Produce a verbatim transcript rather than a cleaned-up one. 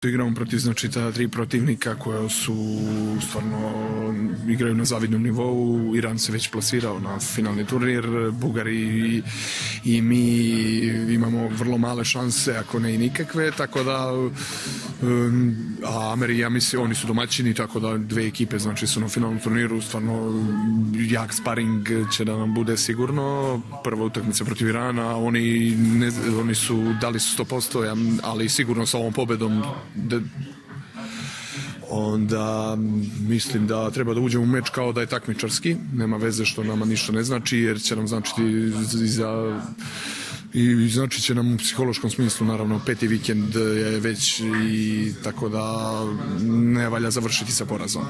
Igramo protiv znači ta tri protivnika koja su stvarno igraju na zavidnom nivou. Iran se već plasirao na finalni turnir, Bugari i, i mi imamo vrlo male šanse, ako ne i nikakve, tako da um, a Ameri, ja mislim, oni su domaćini, tako da dve ekipe znači su na finalnom turniru, stvarno jak sparing će da nam bude sigurno. Prva utakmica protiv Irana, oni, ne, oni su dali su sto posto, ali sigurno sa ovom pobedom da, onda mislim da treba da uđemo u meč kao da je takmičarski, nema veze što nama ništa ne znači, jer će nam značiti za i znači će nam u psihološkom smislu, naravno peti vikend je već i tako da ne valja završiti sa porazom.